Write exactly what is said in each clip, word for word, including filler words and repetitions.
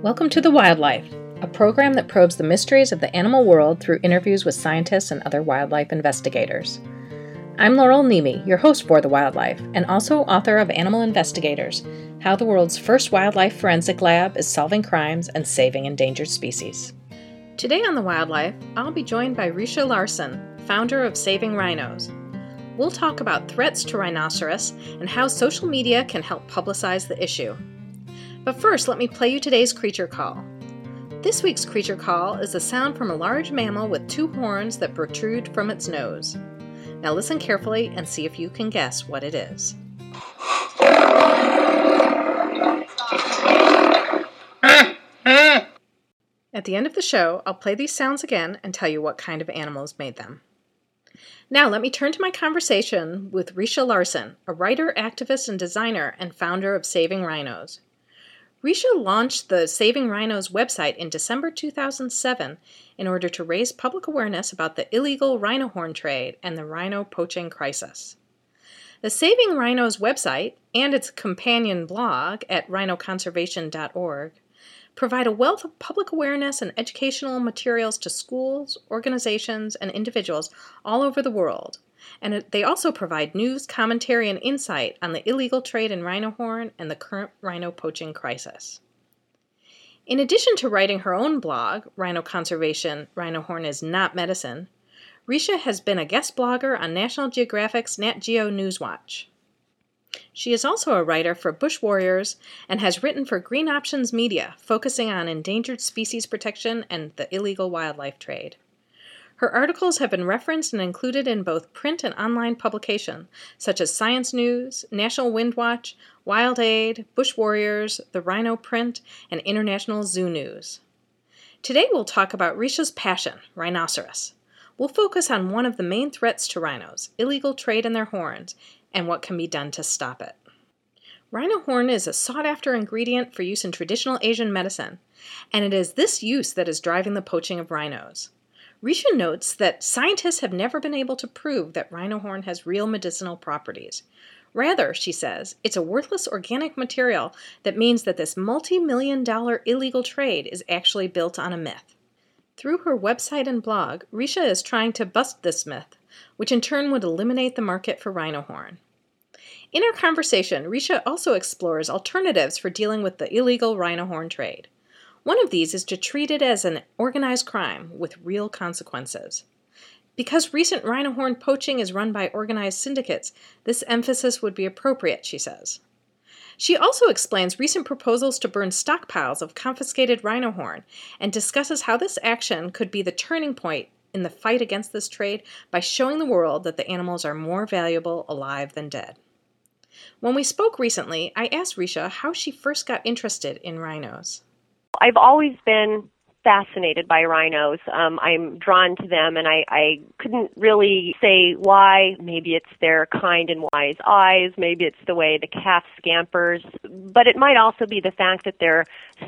Welcome to The Wildlife, a program that probes the mysteries of the animal world through interviews with scientists and other wildlife investigators. I'm Laurel Nemi, your host for The Wildlife, and also author of Animal Investigators, How the World's First Wildlife Forensic Lab is Solving Crimes and Saving Endangered Species. Today on The Wildlife, I'll be joined by Risha Larson, founder of Saving Rhinos. We'll talk about threats to rhinoceros and how social media can help publicize the issue. But first, let me play you today's creature call. This week's creature call is the sound from a large mammal with two horns that protrude from its nose. Now listen carefully and see if you can guess what it is. At the end of the show, I'll play these sounds again and tell you what kind of animals made them. Now let me turn to my conversation with Risha Larson, a writer, activist, and designer, and founder of Saving Rhinos. Risha launched the Saving Rhinos website in December two thousand seven in order to raise public awareness about the illegal rhino horn trade and the rhino poaching crisis. The Saving Rhinos website and its companion blog at rhino conservation dot org provide a wealth of public awareness and educational materials to schools, organizations, and individuals all over the world. And they also provide news, commentary, and insight on the illegal trade in rhino horn and the current rhino poaching crisis. In addition to writing her own blog, Rhino Conservation, Rhino Horn is Not Medicine, Risha has been a guest blogger on National Geographic's Nat Geo Newswatch. She is also a writer for Bush Warriors and has written for Green Options Media, focusing on endangered species protection and the illegal wildlife trade. Her articles have been referenced and included in both print and online publications, such as Science News, National Windwatch, Wild Aid, Bush Warriors, The Rhino Print, and International Zoo News. Today we'll talk about Risha's passion, rhinoceros. We'll focus on one of the main threats to rhinos, illegal trade in their horns, and what can be done to stop it. Rhino horn is a sought-after ingredient for use in traditional Asian medicine, and it is this use that is driving the poaching of rhinos. Risha notes that scientists have never been able to prove that rhino horn has real medicinal properties. Rather, she says, it's a worthless organic material that means that this multi-million dollar illegal trade is actually built on a myth. Through her website and blog, Risha is trying to bust this myth, which in turn would eliminate the market for rhino horn. In our conversation, Risha also explores alternatives for dealing with the illegal rhino horn trade. One of these is to treat it as an organized crime with real consequences. Because recent rhino horn poaching is run by organized syndicates, this emphasis would be appropriate, she says. She also explains recent proposals to burn stockpiles of confiscated rhino horn and discusses how this action could be the turning point in the fight against this trade by showing the world that the animals are more valuable alive than dead. When we spoke recently, I asked Risha how she first got interested in rhinos. I've always been fascinated by rhinos. Um, I'm drawn to them, and I, I couldn't really say why. Maybe it's their kind and wise eyes. Maybe it's the way the calf scampers. But it might also be the fact that they're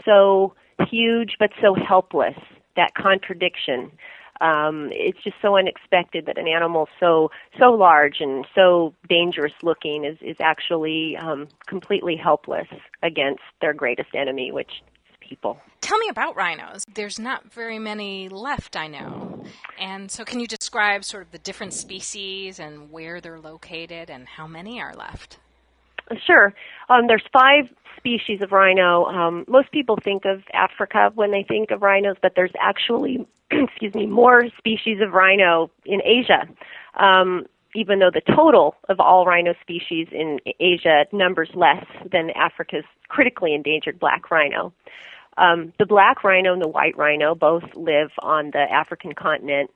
so huge but so helpless, that contradiction. Um, it's just so unexpected that an animal so so large and so dangerous looking is, is actually um, completely helpless against their greatest enemy, which is people. Tell me about rhinos. There's not very many left, I know. And so can you describe sort of the different species and where they're located and how many are left? Sure. Um, there's five species of rhino. Um, most people think of Africa when they think of rhinos, but there's actually, excuse me, more species of rhino in Asia. Um, even though the total of all rhino species in Asia numbers less than Africa's critically endangered black rhino. Um, the black rhino and the white rhino both live on the African continent,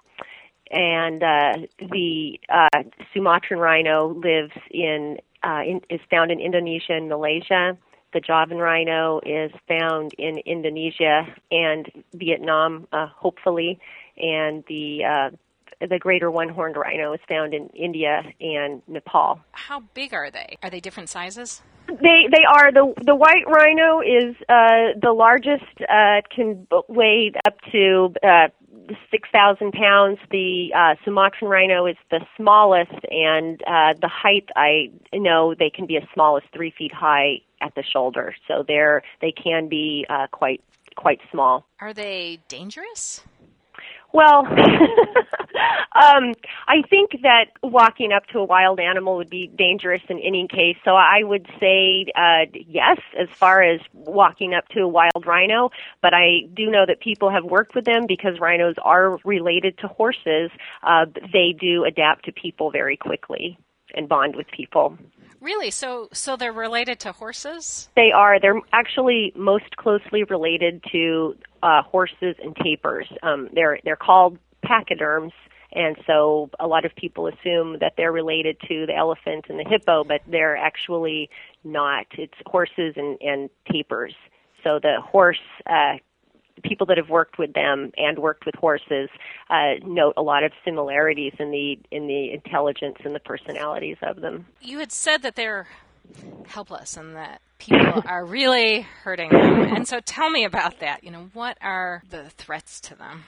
and uh, the uh, Sumatran rhino lives in, uh, in is found in Indonesia and Malaysia. The Javan rhino is found in Indonesia and Vietnam, uh, hopefully, and the uh, the greater one-horned rhino is found in India and Nepal. How big are they? Are they different sizes? They they are. The the white rhino is uh, the largest, uh, can weigh up to uh, six thousand pounds. The uh, Sumatran rhino is the smallest, and uh, the height, I know they can be as small as three feet high at the shoulder. So they're, they can be uh, quite quite small. Are they dangerous? Well, um, I think that walking up to a wild animal would be dangerous in any case. So I would say uh, yes, as far as walking up to a wild rhino. But I do know that people have worked with them because rhinos are related to horses. Uh, they do adapt to people very quickly and bond with people. Really? So so they're related to horses? They are. They're actually most closely related to uh, horses and tapirs. Um, they're they're called pachyderms, and so a lot of people assume that they're related to the elephant and the hippo, but they're actually not. It's horses and, and tapirs. So the horse, uh, people that have worked with them and worked with horses uh, note a lot of similarities in the in the intelligence and the personalities of them. You had said that they're helpless and that people are really hurting them. And so tell me about that. You know, what are the threats to them?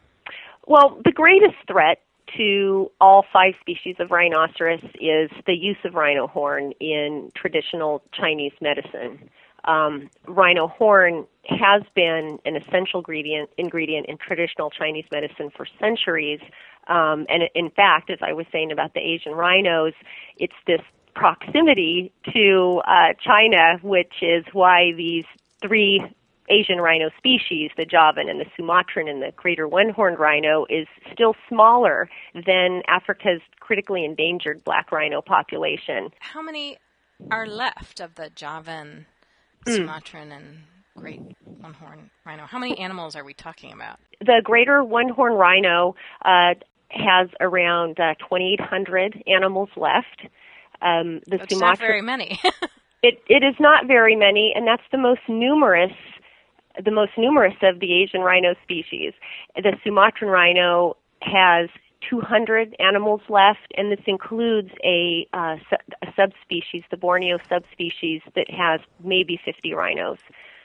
Well, the greatest threat to all five species of rhinoceros is the use of rhino horn in traditional Chinese medicine. Um, rhino horn has been an essential ingredient, ingredient in traditional Chinese medicine for centuries. Um, and in fact, as I was saying about the Asian rhinos, it's this proximity to uh, China, which is why these three Asian rhino species, the Javan and the Sumatran and the greater one-horned rhino, is still smaller than Africa's critically endangered black rhino population. How many are left of the Javan, Sumatran, mm. and great one-horned rhino? How many animals are we talking about? The greater one-horned rhino uh, has around uh, twenty-eight hundred animals left. Um, the That's Sumatra- not very many. it it is not very many, and that's the most numerous, the most numerous of the Asian rhino species. The Sumatran rhino has two hundred animals left, and this includes a, uh, su- a subspecies, the Borneo subspecies, that has maybe fifty rhinos.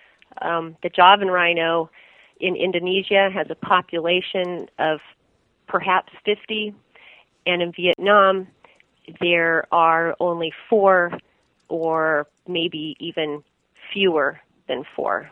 Um, the Javan rhino in Indonesia has a population of perhaps fifty, and in Vietnam there are only four or maybe even fewer than four.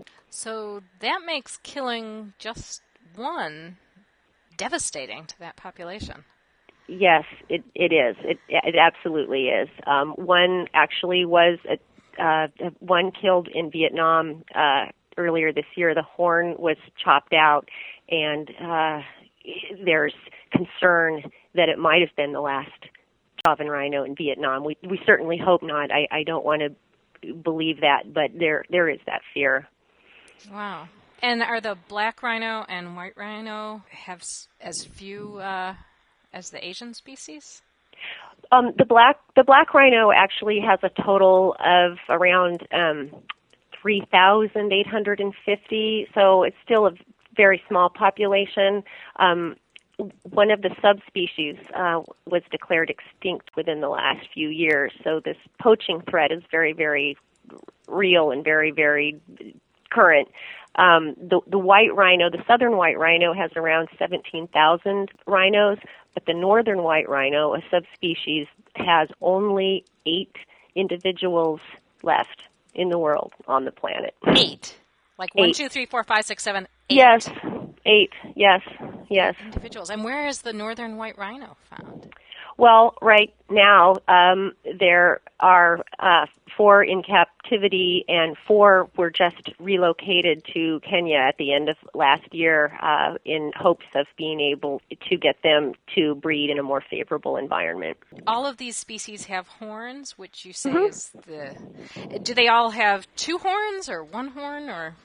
So that makes killing just one devastating to that population. Yes, it, it is. It, it absolutely is. Um, one actually was, a, uh, one killed in Vietnam uh, earlier this year. The horn was chopped out, and uh, there's concern that it might have been the last Javan rhino in Vietnam. We we certainly hope not. I, I don't want to believe that, but there there is that fear. Wow. And are the black rhino and white rhino have as few uh, as the Asian species? Um, the black the black rhino actually has a total of around um, three thousand eight hundred fifty, so it's still a very small population. Um, one of the subspecies uh, was declared extinct within the last few years, so this poaching threat is very, very real and very, very current. Um, the, the white rhino, the southern white rhino, has around seventeen thousand rhinos, but the northern white rhino, a subspecies, has only eight individuals left in the world on the planet. Eight? Like eight. One, two, three, four, five, six, seven, eight? Yes, eight, yes, yes. Individuals. And where is the northern white rhino found? Well, right now um, there are uh, four in captivity, and four were just relocated to Kenya at the end of last year uh, in hopes of being able to get them to breed in a more favorable environment. All of these species have horns, which you say mm-hmm. is the... Do they all have two horns or one horn, or...?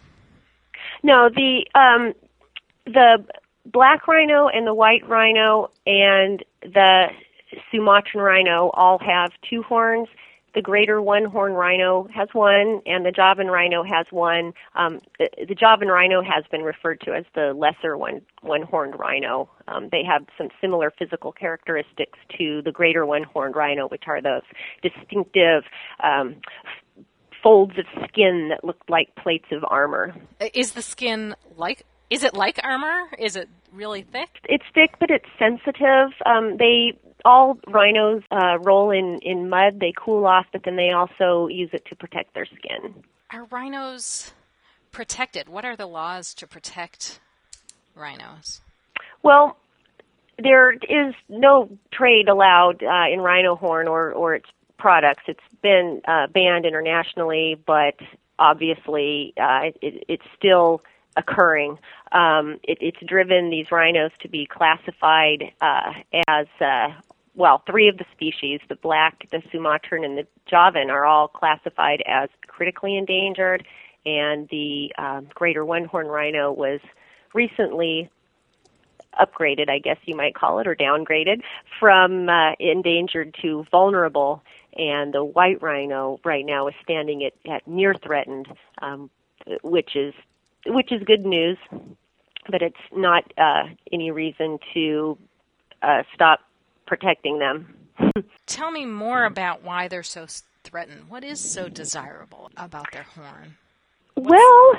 No, the um, the black rhino and the white rhino and the Sumatran rhino all have two horns. The greater one-horned rhino has one, and the Javan rhino has one. Um, the, the Javan rhino has been referred to as the lesser one, one-horned rhino. Um, they have some similar physical characteristics to the greater one-horned rhino, which are those distinctive um, folds of skin that look like plates of armor. Is the skin like, is it like armor? Is it really thick? It's thick, but it's sensitive. Um, they... All rhinos uh, roll in, in mud. They cool off, but then they also use it to protect their skin. Are rhinos protected? What are the laws to protect rhinos? Well, there is no trade allowed uh, in rhino horn or, or its products. It's been uh, banned internationally, but obviously uh, it, it's still occurring. Um, it, it's driven these rhinos to be classified uh, as, uh, well, three of the species, the black, the Sumatran, and the Javan, are all classified as critically endangered, and the uh, greater one-horn rhino was recently upgraded, I guess you might call it, or downgraded from uh, endangered to vulnerable, and the white rhino right now is standing at, at near threatened, um, which is which is good news, but it's not uh, any reason to uh, stop protecting them. Tell me more about why they're so threatened. What is so desirable about their horn? What's... Well,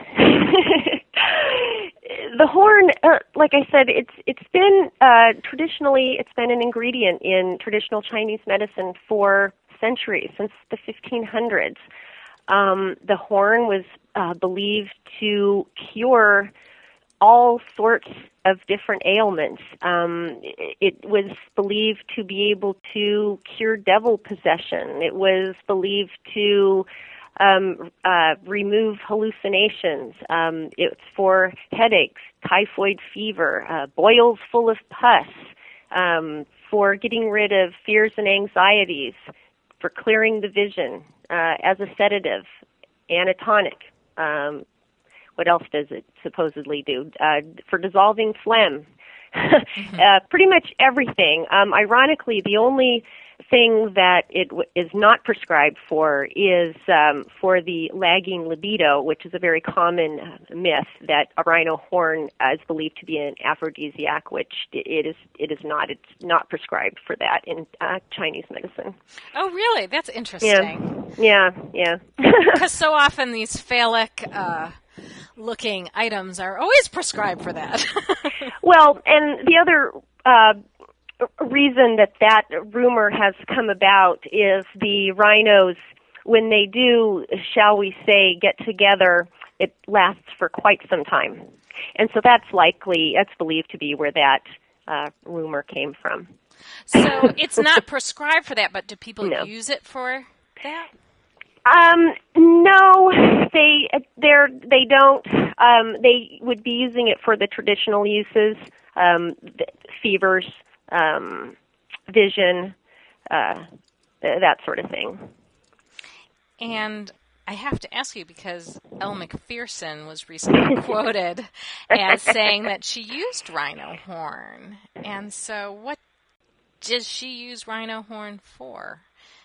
the horn, uh, like I said, it's it's been uh, traditionally it's been an ingredient in traditional Chinese medicine for centuries, since the fifteen hundreds. Um, the horn was uh, believed to cure all sorts of different ailments. Um, it, it was believed to be able to cure devil possession. It was believed to um, uh, remove hallucinations. Um, it's for headaches, typhoid fever, uh, boils full of pus, um, for getting rid of fears and anxieties, for clearing the vision, uh, as a sedative, and a tonic. Um, what else does it supposedly do? Uh, for dissolving phlegm. mm-hmm. uh, pretty much everything. Um, ironically, the only thing that it w- is not prescribed for is um, for the lagging libido, which is a very common uh, myth that a rhino horn uh, is believed to be an aphrodisiac, which it is. It is not. It's not prescribed for that in uh, Chinese medicine. Oh, really? That's interesting. Yeah, yeah, yeah. Because so often these phallic uh, looking items are always prescribed for that. Well, and the other uh, reason that that rumor has come about is the rhinos, when they do, shall we say, get together, it lasts for quite some time. And so that's likely, that's believed to be where that uh, rumor came from. So it's not prescribed for that, but do people no. use it for that? Um, no, they they're they don't. Um, they would be using it for the traditional uses, um, fevers, um, vision, uh, that sort of thing. And I have to ask you, because Elle Macpherson was recently quoted as saying that she used rhino horn. And so what does she use rhino horn for?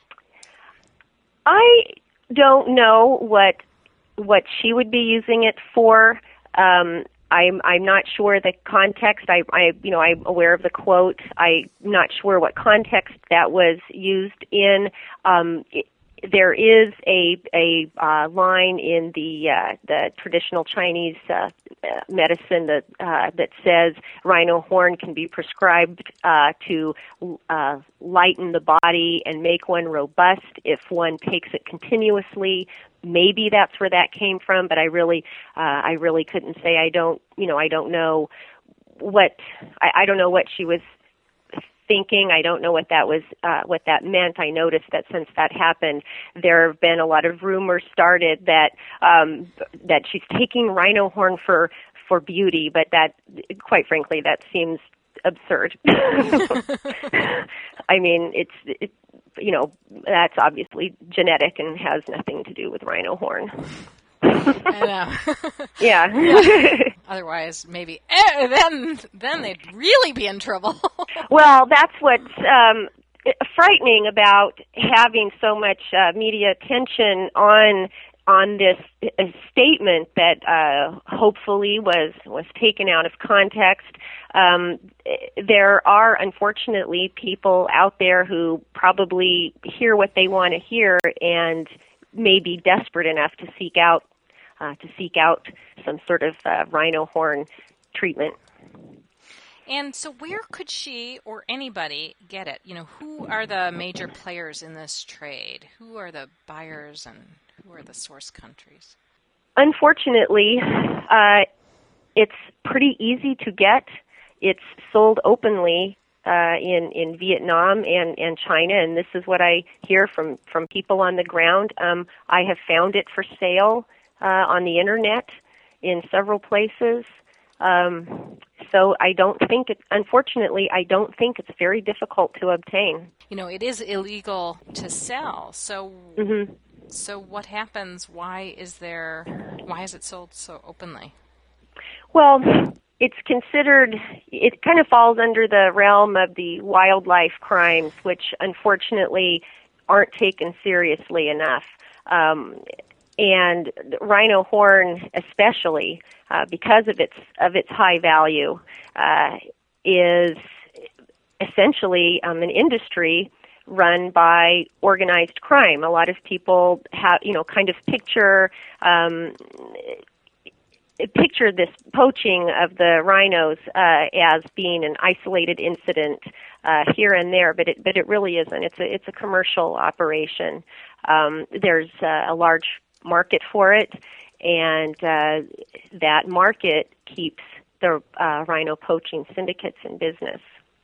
I don't know what what she would be using it for. Um, I'm I'm not sure the context. I, I you know I'm aware of the quote. I'm not sure what context that was used in. Um, it, there is a a uh, line in the uh, the traditional Chinese uh, medicine that uh, that says rhino horn can be prescribed uh, to uh, lighten the body and make one robust if one takes it continuously. Maybe that's where that came from, but I really uh, I really couldn't say. I don't you know I don't know what I, I don't know what she was thinking. I don't know what that was, uh, what that meant. I noticed that since that happened, there have been a lot of rumors started that um, that she's taking rhino horn for for beauty, but that, quite frankly, that seems absurd. I mean, it's it, you know that's obviously genetic and has nothing to do with rhino horn. I know. Yeah. Yeah. Otherwise, maybe eh, then then they'd really be in trouble. Well, that's what's um, frightening about having so much uh, media attention on on this uh, statement that uh, hopefully was was taken out of context. Um, there are, unfortunately, people out there who probably hear what they want to hear and may be desperate enough to seek out uh, to seek out some sort of uh, rhino horn treatment. And so where could she or anybody get it? You know, who are the major players in this trade? Who are the buyers and who are the source countries? unfortunately, uh, it's pretty easy to get. It's sold openly uh, in in Vietnam and, and China, and this is what I hear from, from people on the ground. Um, I have found it for sale uh, on the internet in several places. Um, so I don't think it, unfortunately, I don't think it's very difficult to obtain. You know, it is illegal to sell. So, mm-hmm. so what happens? Why is there? Why is it sold so openly? Well, it's considered. It kind of falls under the realm of the wildlife crimes, which unfortunately aren't taken seriously enough. Um, and rhino horn, especially uh, because of its of its high value, uh, is essentially um, an industry run by organized crime. A lot of people have, you know, kind of picture um, picture this poaching of the rhinos uh, as being an isolated incident uh, here and there, but it but it really isn't. It's a it's a commercial operation. Um, there's uh, a large market for it, and uh, that market keeps the uh, rhino poaching syndicates in business.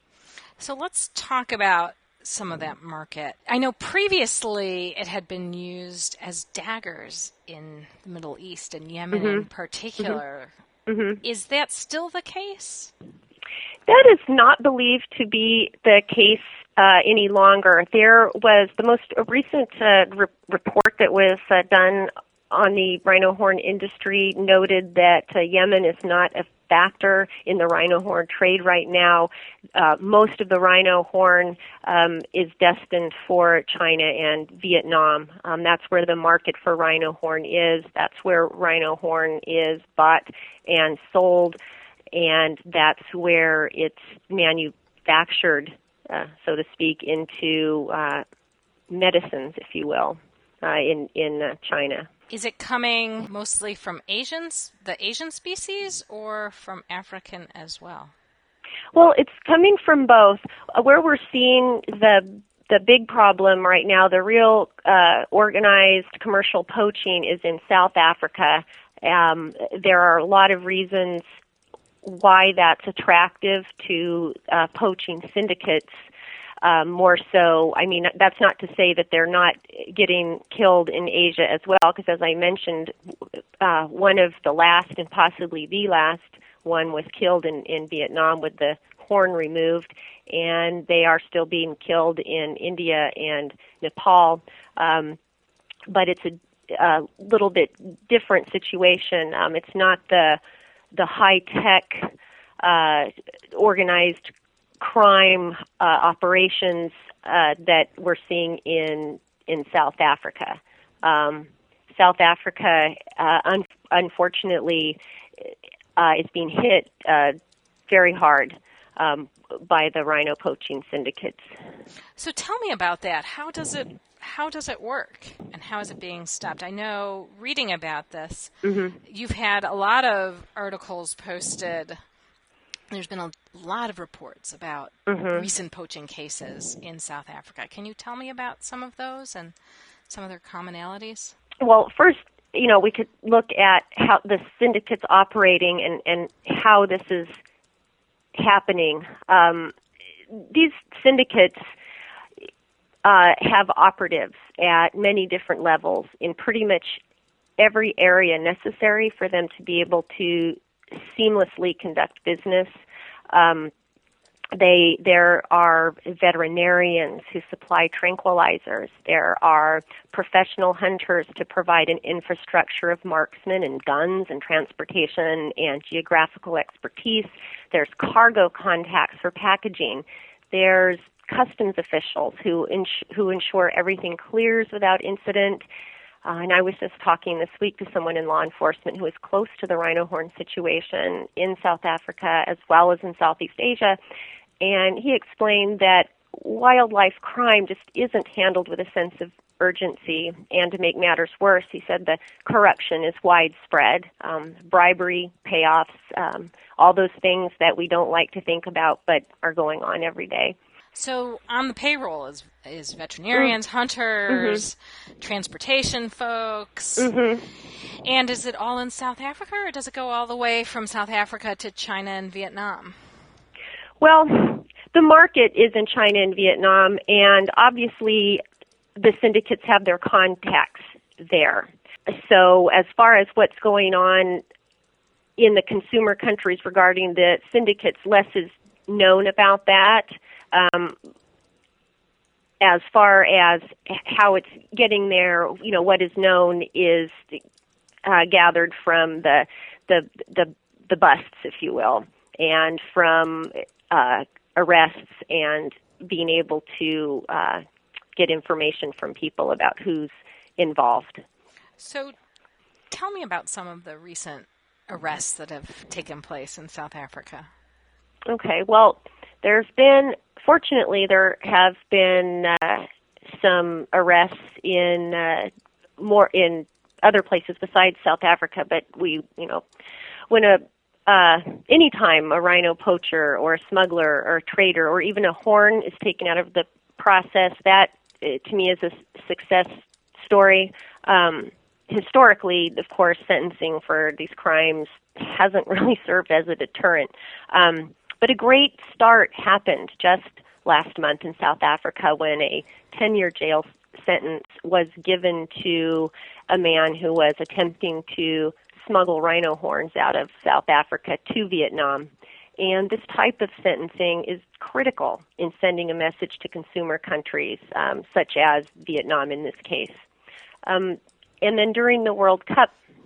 So let's talk about some of that market. I know previously it had been used as daggers in the Middle East and Yemen mm-hmm. in particular. Mm-hmm. Is that still the case? That is not believed to be the case uh, any longer. There was the most recent uh, re- report that was uh, done on the rhino horn industry noted that uh, Yemen is not a factor in the rhino horn trade right now. Uh, most of the rhino horn um, is destined for China and Vietnam. Um, that's where the market for rhino horn is. That's where rhino horn is bought and sold, and that's where it's manufactured, uh, so to speak, into uh, medicines, if you will, uh, in in uh, China. Is it coming mostly from Asians, the Asian species, or from African as well? Well, it's coming from both. Uh, where we're seeing the the big problem right now, the real uh, organized commercial poaching, is in South Africa. Um, there are a lot of reasons why that's attractive to uh, poaching syndicates. Um, more so, I mean, that's not to say that they're not getting killed in Asia as well, because as I mentioned, uh, one of the last and possibly the last one was killed in, in Vietnam with the horn removed, and they are still being killed in India and Nepal. Um, but it's a, a little bit different situation. Um, it's not the the high-tech uh, organized crime uh, operations uh, that we're seeing in in South Africa. Um, South Africa, uh, un- unfortunately, uh, is being hit uh, very hard um, by the rhino poaching syndicates. So tell me about that. How does it how does it work, and how is it being stopped? I know, reading about this, mm-hmm. you've had a lot of articles posted. There's been a lot of reports about mm-hmm. recent poaching cases in South Africa. Can you tell me about some of those and some of their commonalities? Well, first, you know, we could look at how the syndicate's operating and, and how this is happening. Um, these syndicates uh, have operatives at many different levels in pretty much every area necessary for them to be able to seamlessly conduct business. Um, they there are veterinarians who supply tranquilizers. There are professional hunters to provide an infrastructure of marksmen and guns and transportation and geographical expertise. There's cargo contacts for packaging. There's customs officials who ins- who ensure everything clears without incident. Uh, and I was just talking this week to someone in law enforcement who is close to the rhino horn situation in South Africa as well as in Southeast Asia. And he explained that wildlife crime just isn't handled with a sense of urgency. And to make matters worse, he said the corruption is widespread. Um, bribery, payoffs, um, all those things that we don't like to think about but are going on every day. So on the payroll is is veterinarians, mm. hunters, mm-hmm. transportation folks. Mm-hmm. And is it all in South Africa, or does it go all the way from South Africa to China and Vietnam? Well, the market is in China and Vietnam, and obviously the syndicates have their contacts there. So as far as what's going on in the consumer countries regarding the syndicates, less is known about that. Um, as far as how it's getting there, you know, what is known is uh, gathered from the, the the the busts, if you will, and from uh, arrests and being able to uh, get information from people about who's involved. So tell me about some of the recent arrests that have taken place in South Africa. Okay, well, there's been, fortunately, there have been uh, some arrests in uh, more in other places besides South Africa, but we, you know, when a uh, anytime a rhino poacher or a smuggler or a trader or even a horn is taken out of the process, that uh, to me is a success story. Um, historically, of course, sentencing for these crimes hasn't really served as a deterrent. Um, but a great start happened just last month in South Africa when a ten-year jail sentence was given to a man who was attempting to smuggle rhino horns out of South Africa to Vietnam. And this type of sentencing is critical in sending a message to consumer countries, um, such as Vietnam in this case. Um, and then during the World Cup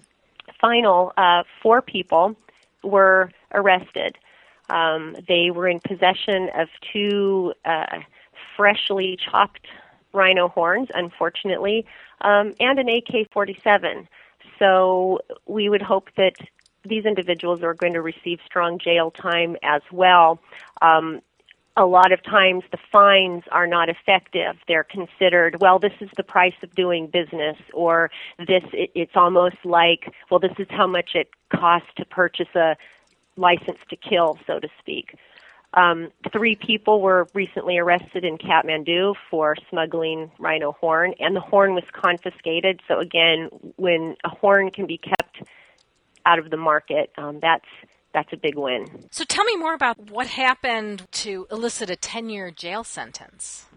final, uh, four people were arrested. Um, they were in possession of two uh, freshly chopped rhino horns, unfortunately, um, and an A K forty-seven. So we would hope that these individuals are going to receive strong jail time as well. Um, a lot of times the fines are not effective. They're considered, well, this is the price of doing business, or this, it, it's almost like, well, this is how much it costs to purchase a license to kill, so to speak. Um, three people were recently arrested in Kathmandu for smuggling rhino horn, and the horn was confiscated. So again, when a horn can be kept out of the market, um, that's that's a big win. So tell me more about what happened to elicit a ten-year jail sentence.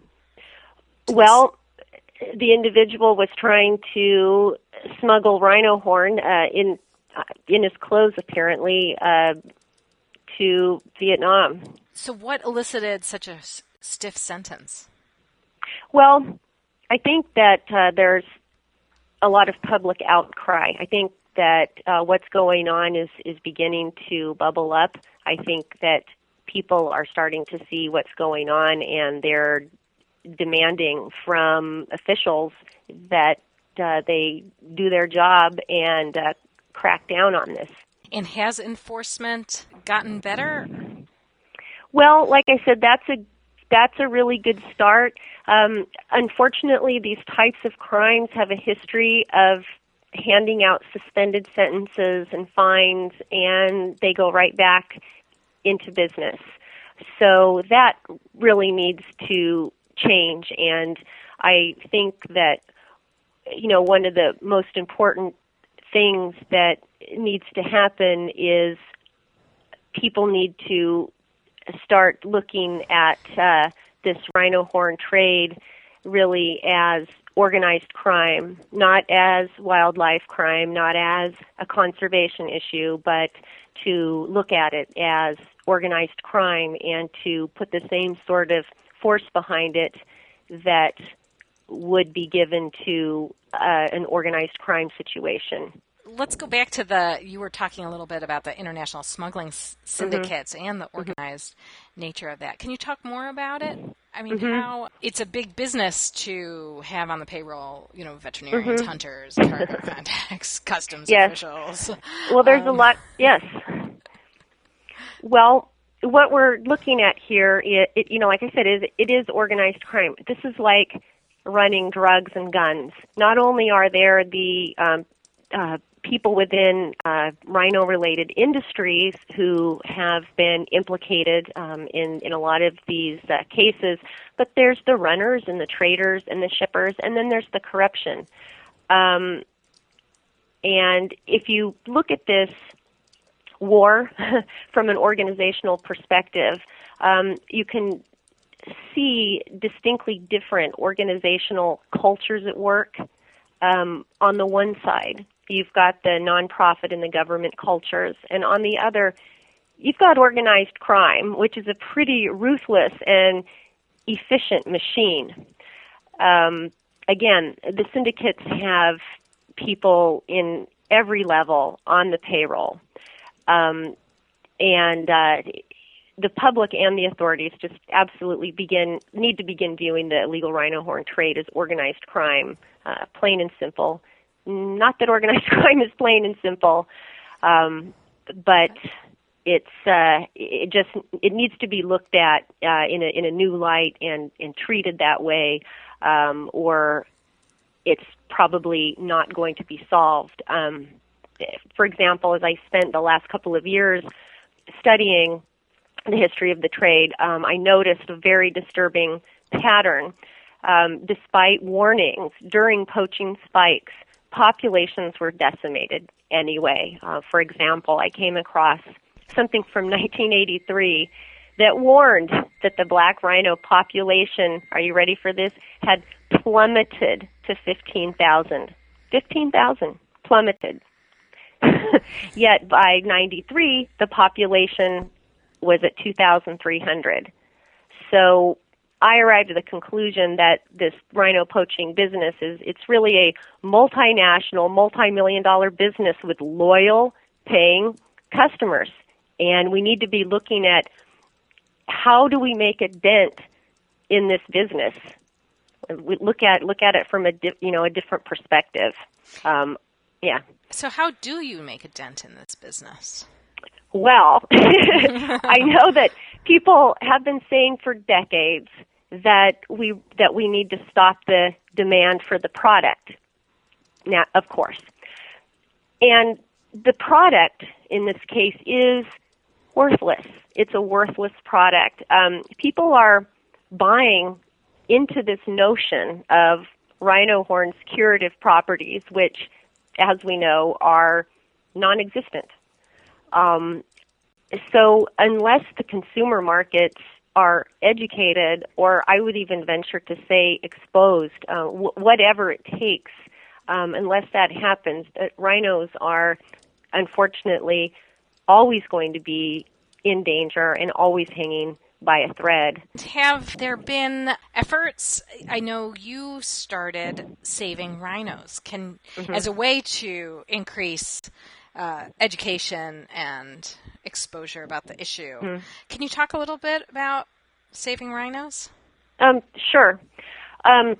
Well, the individual was trying to smuggle rhino horn uh, in uh, in his clothes, apparently, uh, to Vietnam. So what elicited such a s- stiff sentence? Well, I think that uh, there's a lot of public outcry. I think that uh, what's going on is, is beginning to bubble up. I think that people are starting to see what's going on, and they're demanding from officials that uh, they do their job and uh, crack down on this. And has enforcement gotten better? Well, like I said, that's a that's a really good start. Um, unfortunately, these types of crimes have a history of handing out suspended sentences and fines, and they go right back into business. So that really needs to change, and I think that, you know, one of the most important things that needs to happen is people need to start looking at uh, this rhino horn trade really as organized crime, not as wildlife crime, not as a conservation issue, but to look at it as organized crime and to put the same sort of force behind it that would be given to uh, an organized crime situation. Let's go back to the, you were talking a little bit about the international smuggling syndicates mm-hmm. and the organized mm-hmm. nature of that. Can you talk more about it? I mean, mm-hmm. how it's a big business to have on the payroll, you know, veterinarians, mm-hmm. hunters, cargo contacts, customs yes. officials. Well, there's um, a lot, yes. Well, what we're looking at here, it, it, you know, like I said, it, it is organized crime. This is like running drugs and guns. Not only are there the um, uh, people within uh, rhino-related industries who have been implicated um, in, in a lot of these uh, cases, but there's the runners and the traders and the shippers, and then there's the corruption. Um, And if you look at this war from an organizational perspective, um, you can see distinctly different organizational cultures at work. Um, on the one side, you've got the nonprofit and the government cultures, and on the other, you've got organized crime, which is a pretty ruthless and efficient machine. Um, again, the syndicates have people in every level on the payroll. Um, and uh, the public and the authorities just absolutely begin need to begin viewing the illegal rhino horn trade as organized crime, uh, plain and simple. Not that organized crime is plain and simple, um, but it's uh, it just it needs to be looked at uh, in a in a new light and, and treated that way, um, or it's probably not going to be solved. Um, for example, as I spent the last couple of years studying the history of the trade, um, I noticed a very disturbing pattern. Um, despite warnings during poaching spikes, populations were decimated anyway. Uh, for example, I came across something from nineteen eighty-three that warned that the black rhino population, are you ready for this, had plummeted to fifteen thousand. fifteen thousand plummeted. Yet by ninety-three, the population was at two thousand three hundred. So I arrived at the conclusion that this rhino poaching business is, it's really a multinational, multi-million dollar business with loyal, paying customers. And we need to be looking at how do we make a dent in this business? We look at look at it from a di- you know a different perspective. Um, yeah. So how do you make a dent in this business? Well, I know that people have been saying for decades that we that we need to stop the demand for the product. Now, of course, and the product in this case is worthless. It's a worthless product. Um, people are buying into this notion of rhino horn's curative properties, which, as we know, are non-existent. Um, so unless the consumer markets are educated, or I would even venture to say exposed, uh, w- whatever it takes, um, unless that happens, uh, rhinos are unfortunately always going to be in danger and always hanging by a thread. Have there been efforts? I know you started Saving Rhinos can mm-hmm. as a way to increase uh, education and exposure about the issue. Mm-hmm. Can you talk a little bit about Saving Rhinos? Um, sure. Um,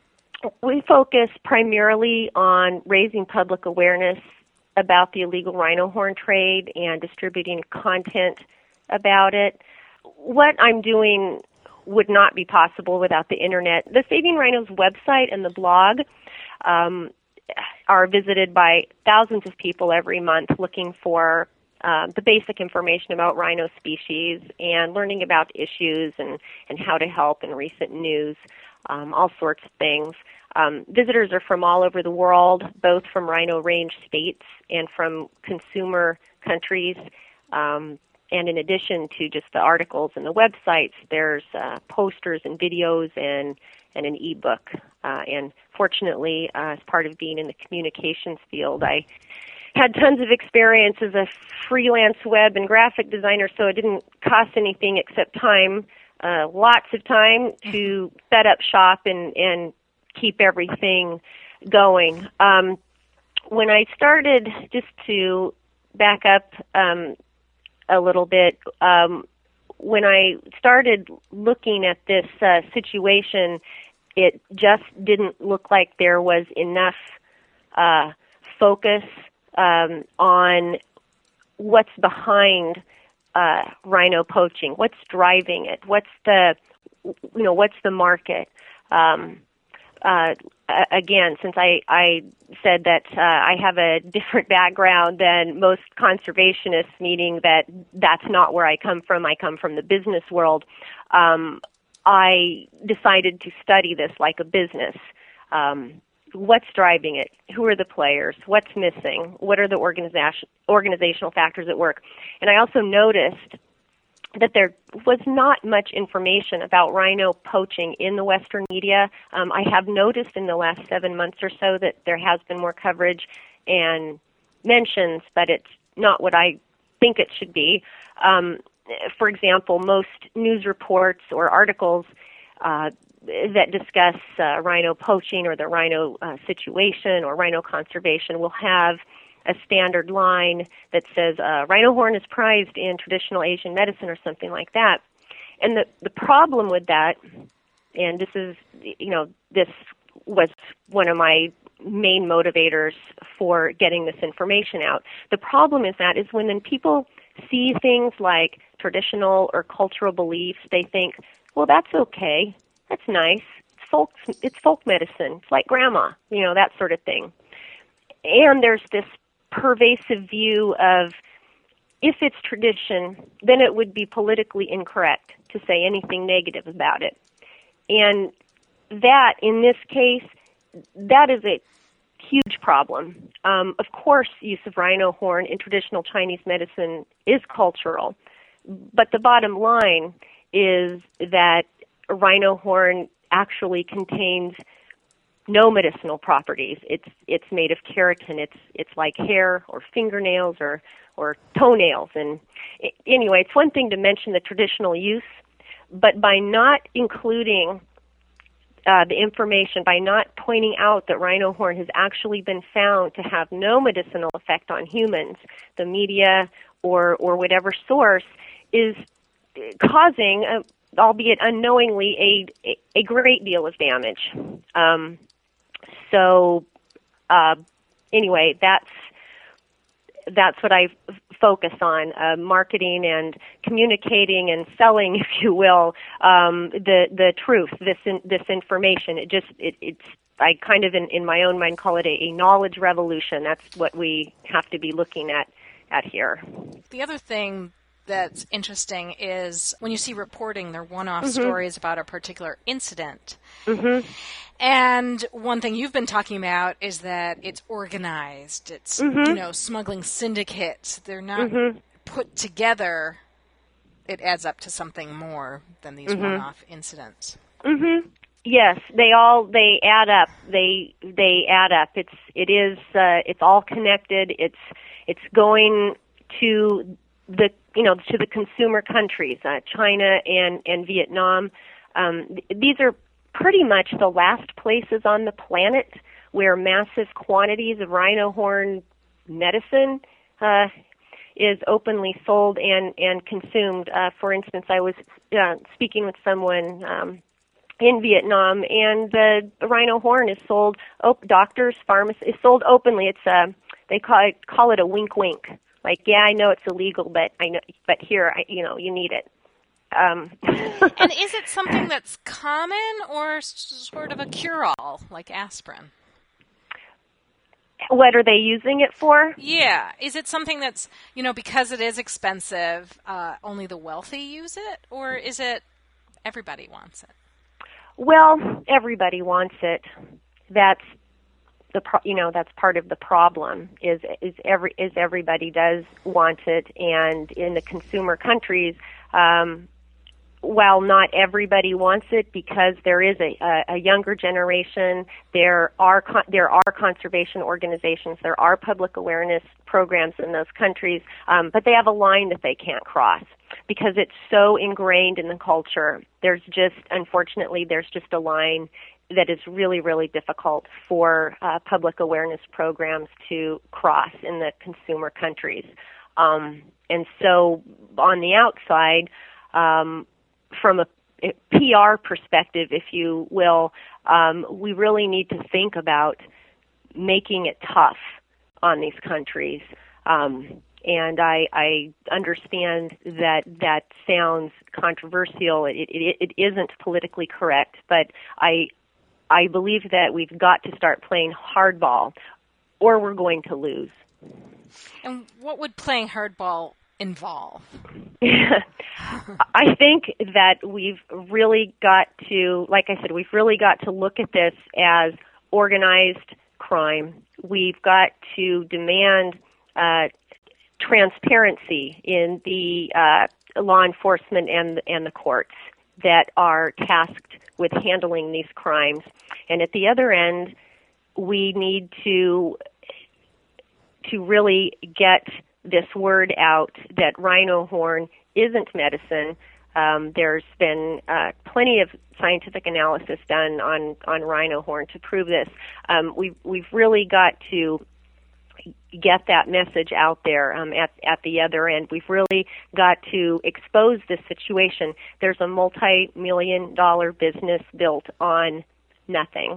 we focus primarily on raising public awareness about the illegal rhino horn trade and distributing content about it. What I'm doing would not be possible without the internet. The Saving Rhinos website and the blog um, are visited by thousands of people every month looking for uh, the basic information about rhino species and learning about issues and, and how to help in recent news, um, all sorts of things. Um, visitors are from all over the world, both from rhino range states and from consumer countries. Um, and in addition to just the articles and the websites, there's uh, posters and videos and, and an e-book. Uh, and fortunately, uh, as part of being in the communications field, I had tons of experience as a freelance web and graphic designer, so it didn't cost anything except time, uh, lots of time to set up shop and, and keep everything going. Um, when I started, just to back up um, a little bit, um, when I started looking at this uh, situation, it just didn't look like there was enough uh, focus um, on what's behind uh, rhino poaching, what's driving it, what's the, you know, what's the market. Um, Uh, again, since I, I said that uh, I have a different background than most conservationists, meaning that that's not where I come from, I come from the business world, um, I decided to study this like a business. Um, what's driving it? Who are the players? What's missing? What are the organization, organizational factors at work? And I also noticed that there was not much information about rhino poaching in the Western media. Um, I have noticed in the last seven months or so that there has been more coverage and mentions, but it's not what I think it should be. Um, for example, most news reports or articles uh, that discuss uh, rhino poaching or the rhino uh, situation or rhino conservation will have a standard line that says uh, rhino horn is prized in traditional Asian medicine or something like that. And the, the problem with that, and this is, you know, this was one of my main motivators for getting this information out. The problem is that is when then people see things like traditional or cultural beliefs, they think, well, that's okay. That's nice. It's folk, it's folk medicine. It's like grandma, you know, that sort of thing. And there's this pervasive view of if it's tradition, then it would be politically incorrect to say anything negative about it. And that, in this case, that is a huge problem. Um, of course, use of rhino horn in traditional Chinese medicine is cultural, but the bottom line is that rhino horn actually contains no medicinal properties. It's it's made of keratin. It's it's like hair or fingernails or or toenails. And it, anyway, it's one thing to mention the traditional use, but by not including uh, the information, by not pointing out that rhino horn has actually been found to have no medicinal effect on humans, the media or or whatever source is causing, a, albeit unknowingly, a a great deal of damage. Um, So, uh, anyway, that's that's what I f- focus on: uh, marketing and communicating and selling, if you will, um, the the truth, this in, this information. It just it, it's I kind of in, in my own mind call it a, a knowledge revolution. That's what we have to be looking at at here. The other thing that's interesting is when you see reporting, they're one-off Mm-hmm. stories about a particular incident. Mm-hmm. And one thing you've been talking about is that it's organized. It's, Mm-hmm. you know, smuggling syndicates. They're not Mm-hmm. put together. It adds up to something more than these Mm-hmm. one-off incidents. Mm-hmm. Yes, they all they add up. They they add up. It's it is uh, it's all connected. It's it's going to the you know to the consumer countries, uh, China and and Vietnam. Um, th- these are pretty much the last places on the planet where massive quantities of rhino horn medicine uh, is openly sold and and consumed. Uh, for instance, I was uh, speaking with someone um, in Vietnam, and the rhino horn is sold. Op- doctors, pharmacists, is sold openly. It's a they call it call it a wink wink. Like, yeah, I know it's illegal, but I know, but here, I, you know, you need it. Um, And is it something that's common or s- sort of a cure-all, like aspirin? What are they using it for? Yeah. Is it something that's, you know, because it is expensive, uh, only the wealthy use it? Or is it everybody wants it? Well, everybody wants it. That's the pro- you know that's part of the problem is is every is everybody does want it, and in the consumer countries, um, while not everybody wants it because there is a, a, a younger generation, there are con- there are conservation organizations, there are public awareness programs in those countries, um, but they have a line that they can't cross because it's so ingrained in the culture. There's just, unfortunately, there's just a line that is really, really difficult for uh, public awareness programs to cross in the consumer countries. Um, and so on the outside, um, from a P R perspective, if you will, um, we really need to think about making it tough on these countries. Um, and I, I understand that that sounds controversial. It, it, it isn't politically correct, but I I believe that we've got to start playing hardball, or we're going to lose. And what would playing hardball involve? I think that we've really got to, like I said, we've really got to look at this as organized crime. We've got to demand uh, transparency in the uh, law enforcement and and the courts that are tasked with handling these crimes. And at the other end, we need to to really get this word out that rhino horn isn't medicine. Um, there's been uh, plenty of scientific analysis done on, on rhino horn to prove this. Um, we've, we've really got to get that message out there um, at, at the other end. We've really got to expose this situation. There's a multi-million dollar business built on nothing.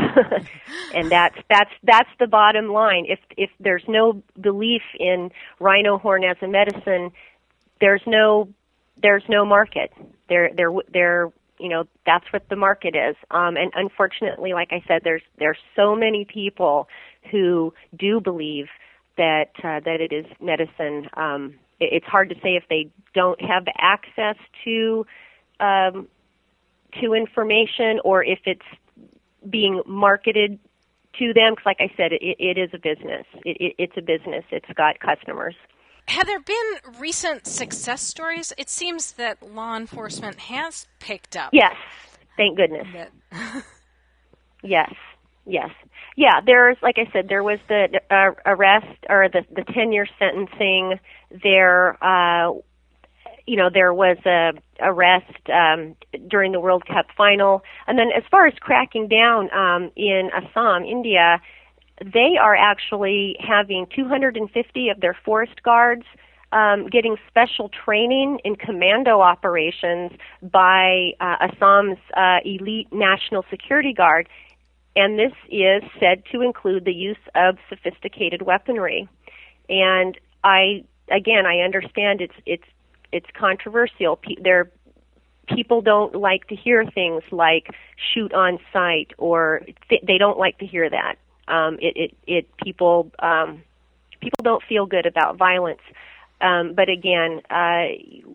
And that's that's that's the bottom line. If if there's no belief in rhino horn as a medicine, there's no there's no market. There there there you know, that's what the market is. Um, and unfortunately, like I said, there's there's so many people who do believe that uh, that it is medicine. Um, it, it's hard to say if they don't have access to um, to information, or if it's being marketed to them. Because, like I said, it, it is a business. It, it, it's a business. It's got customers. Have there been recent success stories? It seems that law enforcement has picked up. Yes, thank goodness. That... yes, yes. Yeah, there's, like I said, there was the uh, arrest, or the, the ten-year sentencing. There, uh, you know, there was a arrest um, during the World Cup final. And then as far as cracking down um, in Assam, India, they are actually having two hundred fifty of their forest guards um, getting special training in commando operations by uh, Assam's uh, elite National Security Guard, and this is said to include the use of sophisticated weaponry. And I, again, I understand it's it's it's controversial. Pe- there, people don't like to hear things like shoot on sight, or th- they don't like to hear that. Um, it, it, it, people, um, people don't feel good about violence. Um, but again, uh,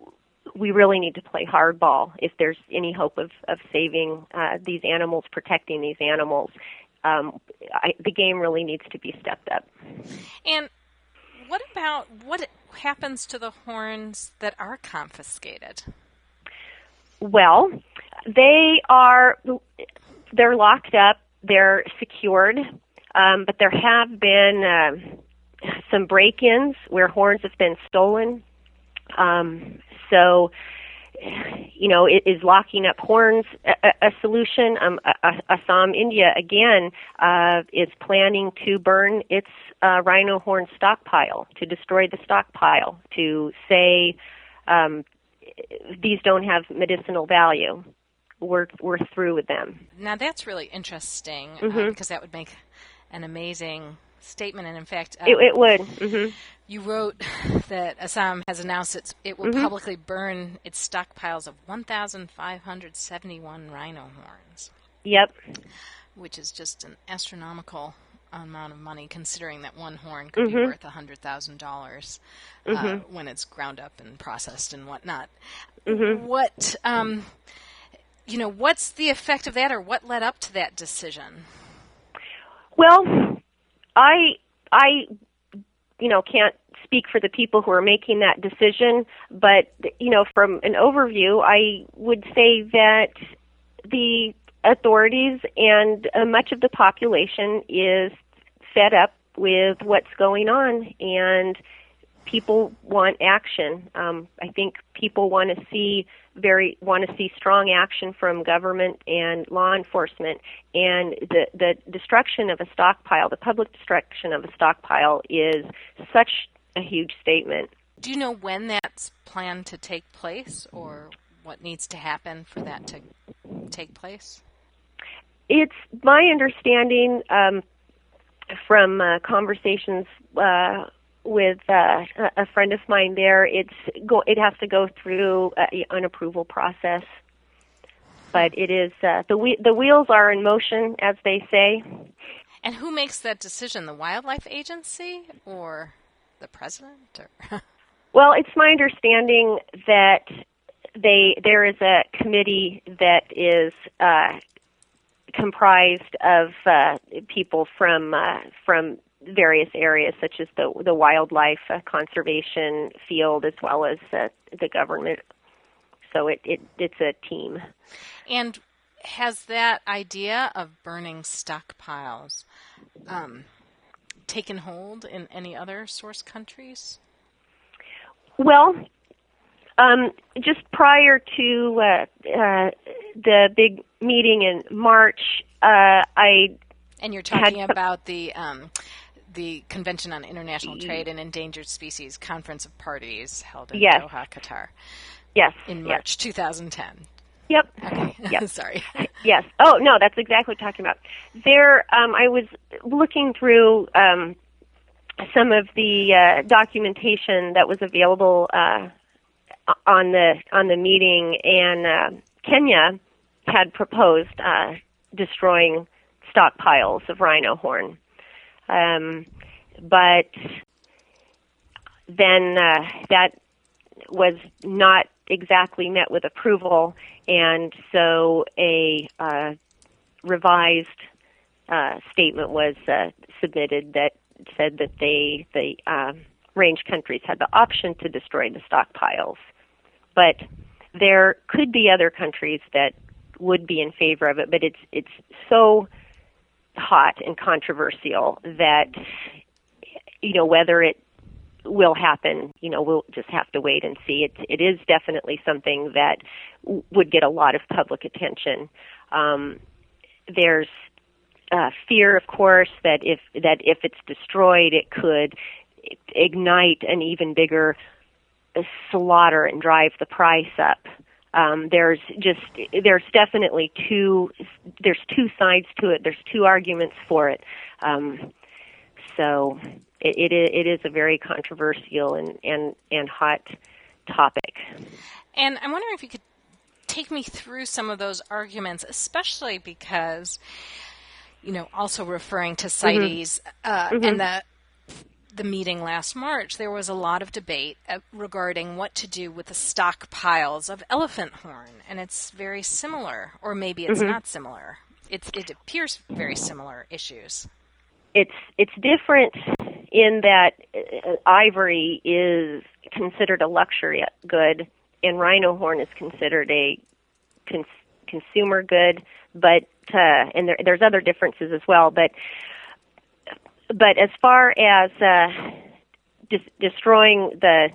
we really need to play hardball if there's any hope of, of saving uh, these animals, protecting these animals. Um, I, the game really needs to be stepped up. And what about what happens to the horns that are confiscated? Well, they are, they're locked up, they're secured. Um, but there have been uh, some break-ins where horns have been stolen. Um, so, you know, it is locking up horns a, a solution? Um, Assam, India, again, uh, is planning to burn its uh, rhino horn stockpile, to destroy the stockpile, to say um, these don't have medicinal value. We're, we're through with them. Now, that's really interesting, mm-hmm. uh, because that would make an amazing statement. And in fact, um, it, it would. Mm-hmm. You wrote that Assam has announced it's, it will mm-hmm. publicly burn its stockpiles of one thousand five hundred seventy-one rhino horns. Yep. Which is just an astronomical amount of money, considering that one horn could mm-hmm. be worth one hundred thousand dollars uh, mm-hmm. when it's ground up and processed and whatnot. Mm-hmm. What, um, you know, what's the effect of that, or what led up to that decision? Well, I, I, you know, can't speak for the people who are making that decision, but, you know, from an overview, I would say that the authorities and uh, much of the population is fed up with what's going on, and people want action. Um, I think people want to see very want to see strong action from government and law enforcement. And the the destruction of a stockpile, the public destruction of a stockpile, is such a huge statement. Do you know when that's planned to take place, or what needs to happen for that to take place? It's my understanding um, from uh, conversations uh, with uh, a friend of mine there, it's go, it has to go through uh, an approval process. But it is uh, the we- the wheels are in motion, as they say. And who makes that decision? The Wildlife Agency or the president? Or Well, it's my understanding that they there is a committee that is uh, comprised of uh, people from uh, from various areas, such as the the wildlife uh, conservation field, as well as uh, the government. So it, it it's a team. And has that idea of burning stockpiles um, taken hold in any other source countries? Well, um, just prior to uh, uh, the big meeting in March, uh, I and you're talking had, about the um, the Convention on International Trade and Endangered Species Conference of Parties held in yes. Doha, Qatar. Yes. In yes. March two thousand ten. Yep. Okay. Yep. Sorry. Yes. Oh, no, that's exactly what I'm talking about. There, um, I was looking through um, some of the uh, documentation that was available uh, on the on the meeting, and uh, Kenya had proposed uh, destroying stockpiles of rhino horn, um, but then uh, that was not exactly met with approval, and so a uh, revised uh, statement was uh, submitted that said that they, the uh, range countries had the option to destroy the stockpiles, but there could be other countries that would be in favor of it, but it's it's so hot and controversial that, you know, whether it will happen, you know, we'll just have to wait and see. It, it is definitely something that w- would get a lot of public attention. Um, there's uh, fear, of course, that if that if it's destroyed, it could ignite an even bigger slaughter and drive the price up. Um, there's just there's definitely two there's two sides to it. There's two arguments for it. Um, so it, it it is a very controversial and, and, and hot topic. And I'm wondering if you could take me through some of those arguments, especially because, you know, also referring to CITES mm-hmm. uh, mm-hmm. and the the meeting last March, there was a lot of debate uh, regarding what to do with the stockpiles of elephant horn, and it's very similar, or maybe it's mm-hmm. not similar. It's, it appears very similar issues. It's it's different in that uh, ivory is considered a luxury good, and rhino horn is considered a cons- consumer good. But uh, and there, there's other differences as well. But but as far as uh, dis- destroying the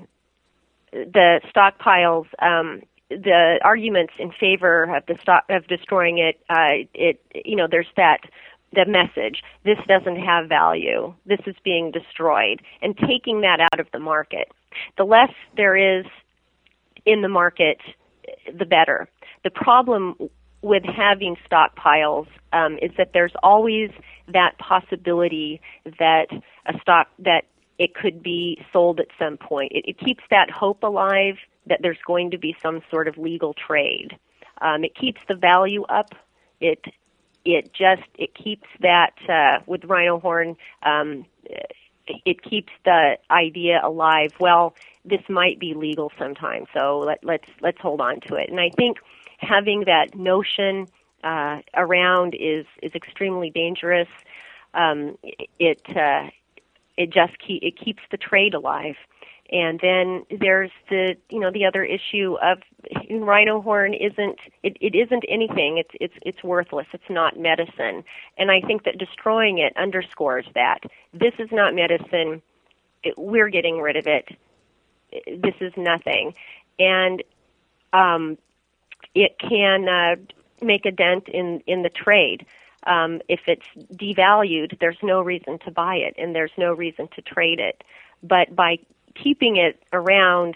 the stockpiles, um, the arguments in favor of the stock of destroying it, uh, it you know, there's that. The message, this doesn't have value, this is being destroyed, and taking that out of the market. The less there is in the market, the better. The problem with having stockpiles um, is that there's always that possibility that a stock, that it could be sold at some point. It, it keeps that hope alive that there's going to be some sort of legal trade. Um, it keeps the value up. It It just, it keeps that, uh, with rhino horn, um, it keeps the idea alive. Well, this might be legal sometime, so let, let's, let's hold on to it. And I think having that notion, uh, around is, is extremely dangerous. Um, it, uh, it just keep, it keeps the trade alive. And then there's the, you know, the other issue of rhino horn isn't, it, it isn't anything. It's, it's, it's worthless. It's not medicine. And I think that destroying it underscores that. This is not medicine. It, we're getting rid of it. This is nothing. And, um, it can, uh, make a dent in, in the trade. Um, if it's devalued, there's no reason to buy it and there's no reason to trade it. But by keeping it around,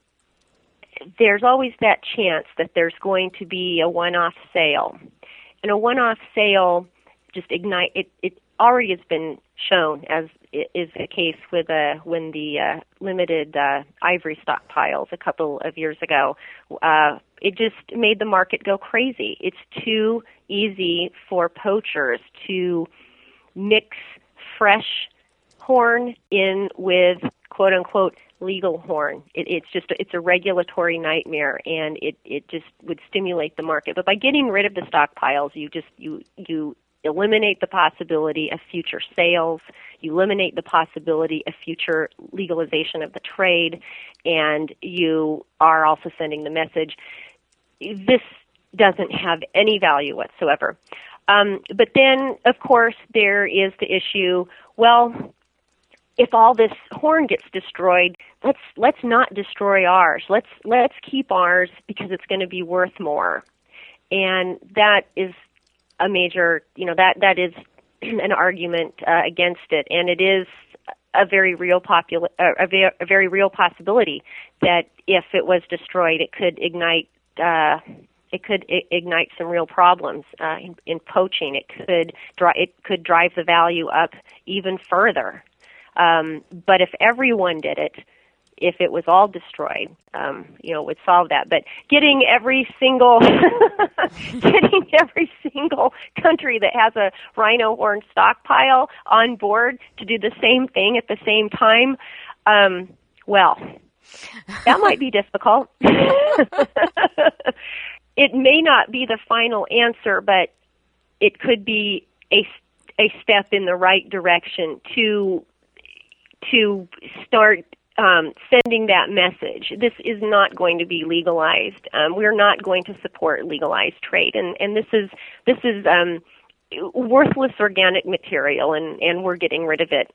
there's always that chance that there's going to be a one-off sale. And a one-off sale just ignite, it, it already has been shown, as is the case with uh, when the uh, limited uh, ivory stockpiles a couple of years ago. Uh, it just made the market go crazy. It's too easy for poachers to mix fresh horn in with quote-unquote legal horn. It, it's just it's a regulatory nightmare, and it, it just would stimulate the market. But by getting rid of the stockpiles, you just you you eliminate the possibility of future sales. You eliminate the possibility of future legalization of the trade, and you are also sending the message this doesn't have any value whatsoever. Um, but then, of course, there is the issue, well, if all this horn gets destroyed, let's let's not destroy ours. Let's let's keep ours because it's going to be worth more. And that is a major, you know, that that is an argument uh, against it, and it is a very real popula- uh, a, ve- a very real possibility that if it was destroyed, it could ignite uh, it could I- ignite some real problems uh, in, in poaching. It could dri- it could drive the value up even further. Um, but if everyone did it, if it was all destroyed, um, you know, it would solve that. But getting every single, getting every single country that has a rhino horn stockpile on board to do the same thing at the same time, um, well, that might be difficult. It may not be the final answer, but it could be a, a step in the right direction to to start um, sending that message. This is not going to be legalized. Um, we're not going to support legalized trade, and, and this is this is um, worthless organic material, and, and we're getting rid of it.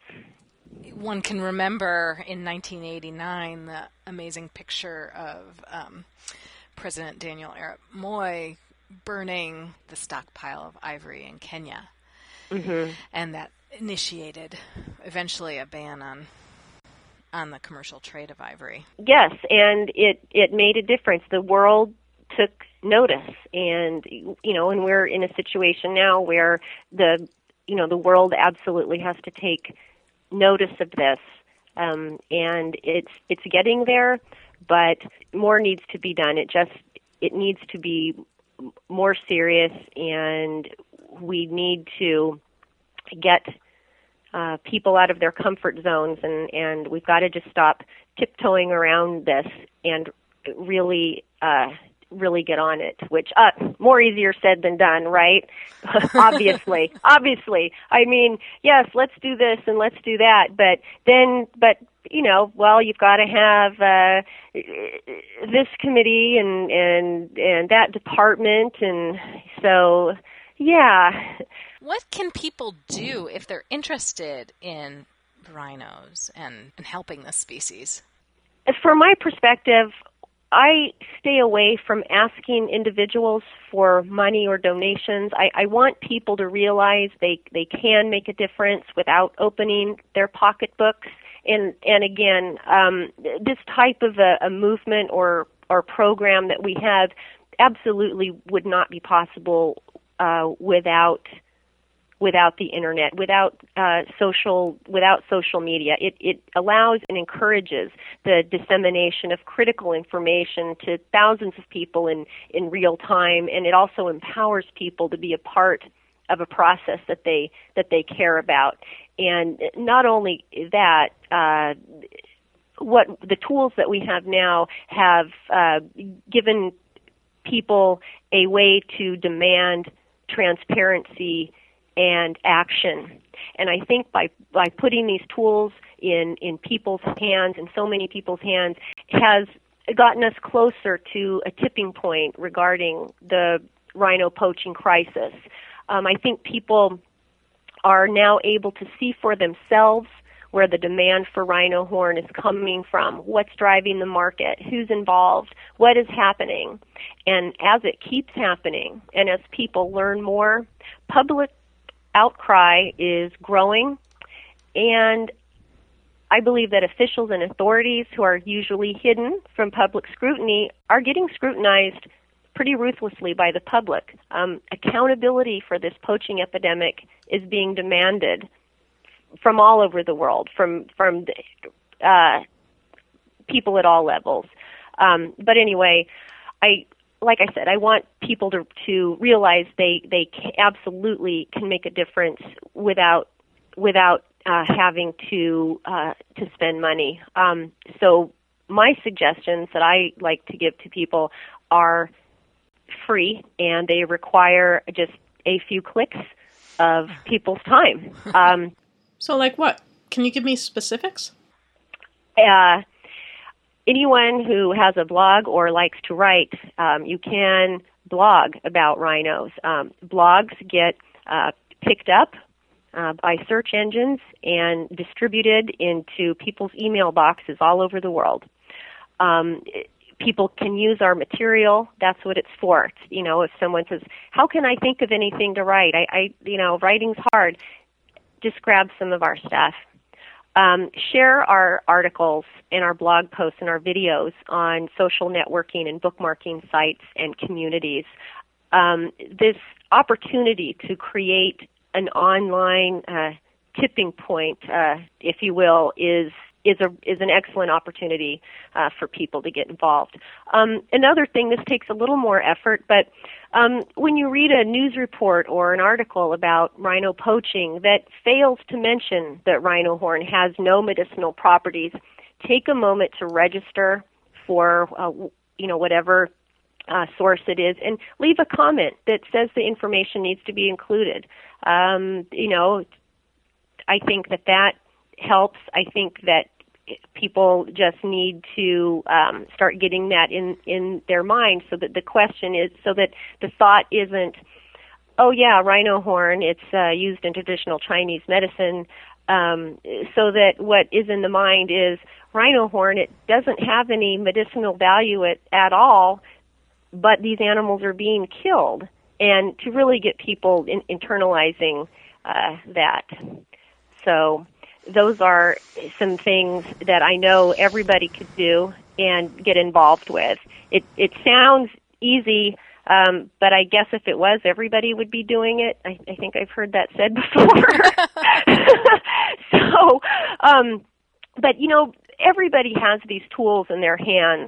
One can remember in nineteen eighty-nine the amazing picture of um, President Daniel Arap Moi burning the stockpile of ivory in Kenya. Mm-hmm. And that initiated eventually a ban on on the commercial trade of ivory. Yes, and it, it made a difference. The world took notice, and you know, and we're in a situation now where the you know the world absolutely has to take notice of this, um, and it's it's getting there, but more needs to be done. It just it needs to be more serious, and we need to get uh, people out of their comfort zones, and, and we've got to just stop tiptoeing around this and really uh, really get on it, which uh, more easier said than done, right? obviously, obviously. I mean, yes, let's do this and let's do that, but then, but you know, well, you've got to have uh, this committee and and and that department, and so yeah. What can people do if they're interested in rhinos and, and helping this species? From my perspective, I stay away from asking individuals for money or donations. I, I want people to realize they, they can make a difference without opening their pocketbooks. And and again, um, this type of a, a movement or, or program that we have absolutely would not be possible uh, without without the internet, without uh, social, without social media. It, it allows and encourages the dissemination of critical information to thousands of people in, in real time, and it also empowers people to be a part of a process that they that they care about. And not only that, uh, what the tools that we have now have uh, given people a way to demand transparency and action. And I think by, by putting these tools in, in people's hands, in so many people's hands, has gotten us closer to a tipping point regarding the rhino poaching crisis. Um, I think people are now able to see for themselves where the demand for rhino horn is coming from, what's driving the market, who's involved, what is happening. And as it keeps happening, and as people learn more, public outcry is growing, and I believe that officials and authorities who are usually hidden from public scrutiny are getting scrutinized pretty ruthlessly by the public. Um, accountability for this poaching epidemic is being demanded from all over the world, from from uh, people at all levels. Um, but anyway, I. Like I said, I want people to to realize they they can, absolutely can make a difference without without uh, having to uh, to spend money. Um, so my suggestions that I like to give to people are free, and they require just a few clicks of people's time. Um, so like what? Can you give me specifics? Uh, anyone who has a blog or likes to write, um, you can blog about rhinos. Um, blogs get uh, picked up uh, by search engines and distributed into people's email boxes all over the world. Um, people can use our material. That's what it's for. It's, you know, if someone says, "How can I think of anything to write? I, I you know, writing's hard." Just grab some of our stuff. Um, share our articles and our blog posts and our videos on social networking and bookmarking sites and communities. Um, this opportunity to create an online uh, tipping point, uh, if you will, is is a is an excellent opportunity uh, for people to get involved. Um, another thing, this takes a little more effort, but um, when you read a news report or an article about rhino poaching that fails to mention that rhino horn has no medicinal properties, take a moment to register for uh, you know whatever uh, source it is, and leave a comment that says the information needs to be included. Um, you know, I think that that helps. I think that people just need to um, start getting that in, in their mind, so that the question is, so that the thought isn't, oh yeah, rhino horn, it's uh, used in traditional Chinese medicine, um, so that what is in the mind is rhino horn, it doesn't have any medicinal value at, at all, but these animals are being killed, and to really get people in, internalizing uh, that. So those are some things that I know everybody could do and get involved with. It it sounds easy, um, but I guess if it was, everybody would be doing it. I, I think I've heard that said before. so, um, but you know, everybody has these tools in their hands,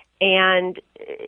and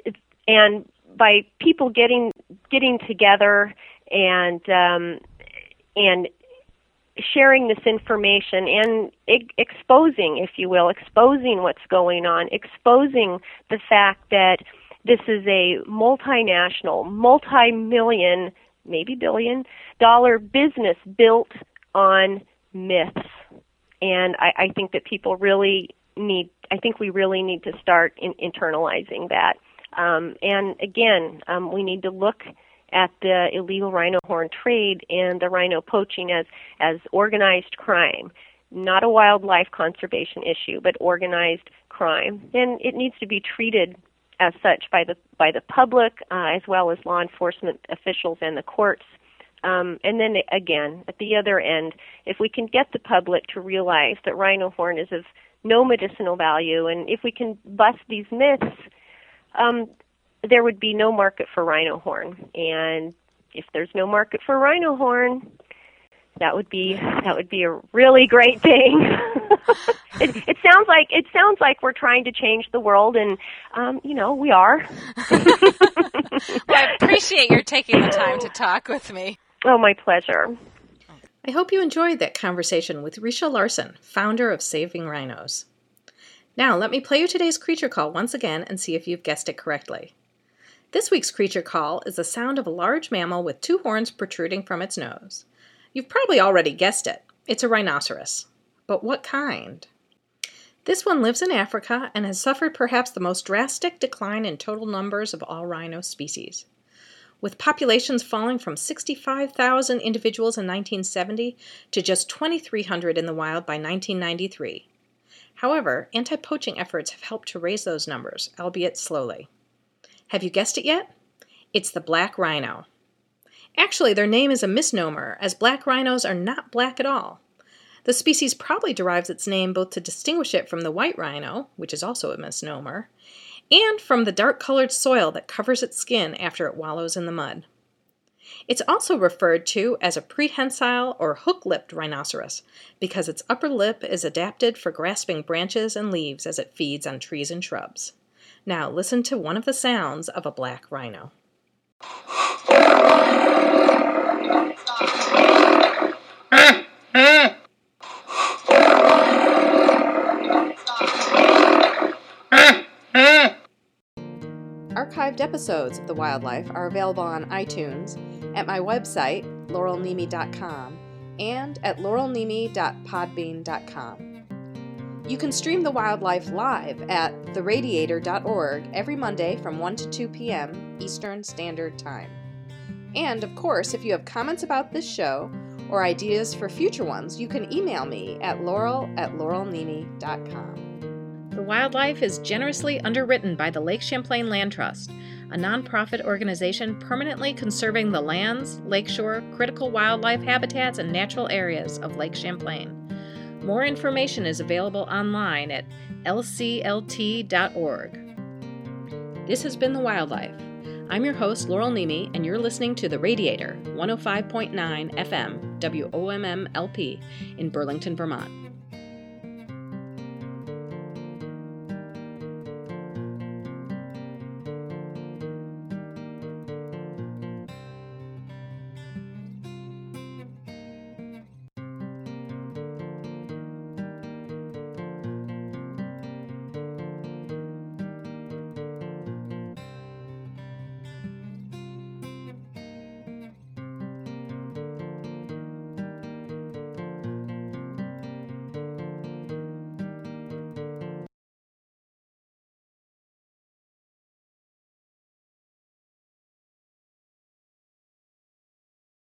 and by people getting getting together and um, and sharing this information and e- exposing, if you will, exposing what's going on, exposing the fact that this is a multinational, multi-million, maybe billion dollar business built on myths. And I, I think that people really need, I think we really need to start in, internalizing that. Um, and again, um, we need to look at the illegal rhino horn trade and the rhino poaching as, as organized crime, not a wildlife conservation issue, but organized crime. And it needs to be treated as such by the by the public, uh, as well as law enforcement officials and the courts. Um, and then again, at the other end, if we can get the public to realize that rhino horn is of no medicinal value, and if we can bust these myths, um, there would be no market for rhino horn. And if there's no market for rhino horn, that would be that would be a really great thing. it, it sounds like it sounds like we're trying to change the world, and um, you know, we are. Well, I appreciate your taking the time to talk with me. Oh, my pleasure. I hope you enjoyed that conversation with Risha Larson, founder of Saving Rhinos. Now, let me play you today's creature call once again and see if you've guessed it correctly. This week's creature call is the sound of a large mammal with two horns protruding from its nose. You've probably already guessed it. It's a rhinoceros. But what kind? This one lives in Africa and has suffered perhaps the most drastic decline in total numbers of all rhino species. With populations falling from sixty-five thousand individuals in nineteen seventy to just twenty-three hundred in the wild by nineteen ninety-three. However, anti-poaching efforts have helped to raise those numbers, albeit slowly. Have you guessed it yet? It's the black rhino. Actually, their name is a misnomer, as black rhinos are not black at all. The species probably derives its name both to distinguish it from the white rhino, which is also a misnomer, and from the dark-colored soil that covers its skin after it wallows in the mud. It's also referred to as a prehensile or hook-lipped rhinoceros because its upper lip is adapted for grasping branches and leaves as it feeds on trees and shrubs. Now listen to one of the sounds of a black rhino. Archived episodes of The Wildlife are available on iTunes, at my website, laurel nemi dot com, and at laurel nemi dot podbean dot com. You can stream The Wildlife live at the radiator dot org every Monday from one to two p.m. Eastern Standard Time. And, of course, if you have comments about this show or ideas for future ones, you can email me at laurel at laurel nemi dot com. The Wildlife is generously underwritten by the Lake Champlain Land Trust, a nonprofit organization permanently conserving the lands, lakeshore, critical wildlife habitats, and natural areas of Lake Champlain. More information is available online at l c l t dot org. This has been The Wildlife. I'm your host, Laurel Nemi, and you're listening to The Radiator, one oh five point nine F M, W O M M L P, in Burlington, Vermont.